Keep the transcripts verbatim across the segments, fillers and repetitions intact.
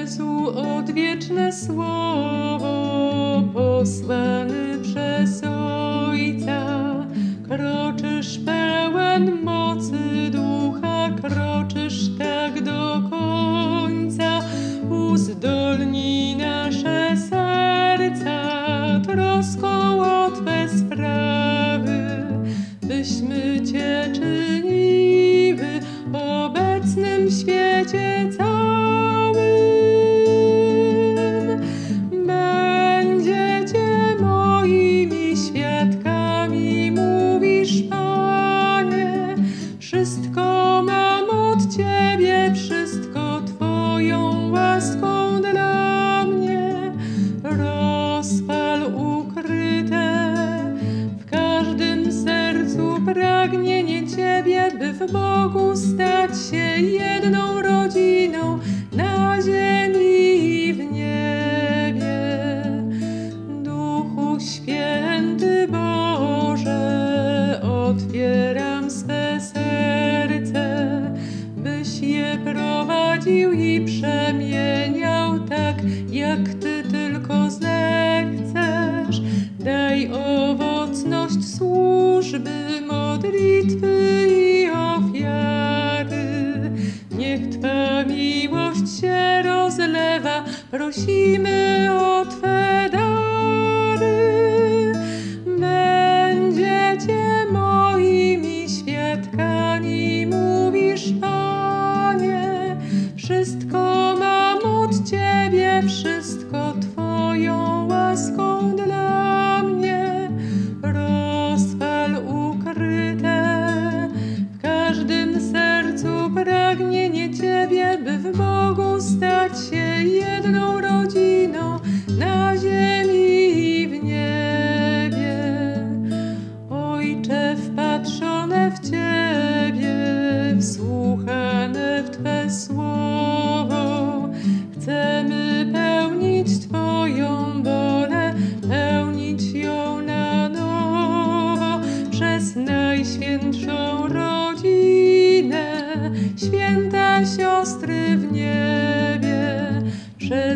Jezu, odwieczne słowo, posłany przez Ojca, kroczysz pełen mocy Ducha, kroczysz tak do końca. Uzdolnij nasze serca troską o Twe sprawy, byśmy Cię czyniły w obecnym świecie całym. Będziecie moimi świadkami, mówisz, Panie. Wszystko mam od Ciebie, wszystko Twoją łaską dla mnie. Rozpal ukryte w każdym sercu pragnienie Ciebie, by w Bogu stać się jedną rodziną na ziemi i w niebie. Duchu Święty Boże, otwieram swe serce, byś je prowadził i przemieniał tak, jak Ty tylko zechcesz. Daj owocność służby, modlitwy i ofiary. Niech Twa miłość się rozlewa, prosimy o Twe dary. Będziecie moimi świadkami, mówisz, Panie. Wszystko mam od Ciebie, wszystko Twoją łaską dla mnie. Rozpal ukryte w każdym sercu pragnienie Ciebie, by w Bogu stać się jedną rodziną na ziemi i w niebie. Ojcze, wpatrzone w Ciebie, wsłuchane w Twe słowo, chcemy pełnić Twoją wolę, pełnić ją na nowo przez Najświętszą rodzinę, święta siostry w niebie, przez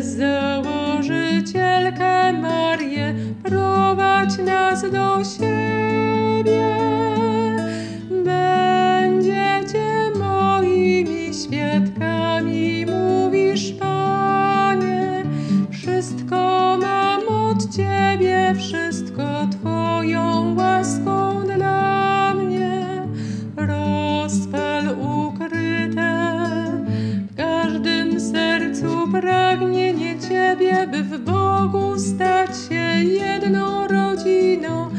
Założycielkę Marię, prowadź nas do siebie. Będziecie moimi świadkami, mówisz, Panie. Wszystko mam od Ciebie, wszystko Twoją łaską dla mnie. Rozpal ukryte w każdym sercu pragnienie Ciebie, by w Bogu stać się jedną rodziną